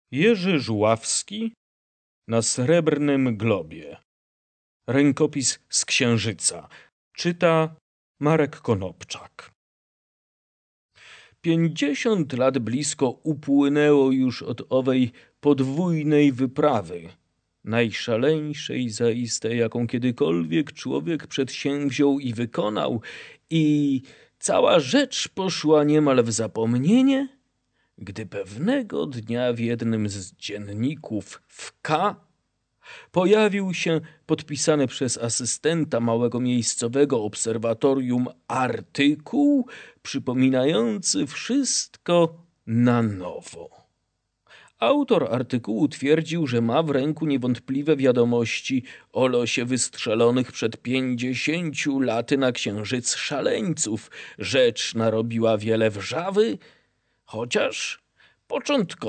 Jerzy Żuławski na srebrnym globie. Rękopis z Księżyca. Czyta Marek Konopczak. 50 lat blisko upłynęło już od owej podwójnej wyprawy, najszaleńszej zaiste, jaką kiedykolwiek człowiek przedsięwziął i wykonał, i cała rzecz poszła niemal w zapomnienie, gdy pewnego dnia w jednym z dzienników w K pojawił się podpisany przez asystenta małego miejscowego obserwatorium artykuł przypominający wszystko na nowo. Autor artykułu twierdził, że ma w ręku niewątpliwe wiadomości o losie wystrzelonych przed 50 laty na Księżyc szaleńców. Rzecz narobiła wiele wrzawy, chociaż początkowo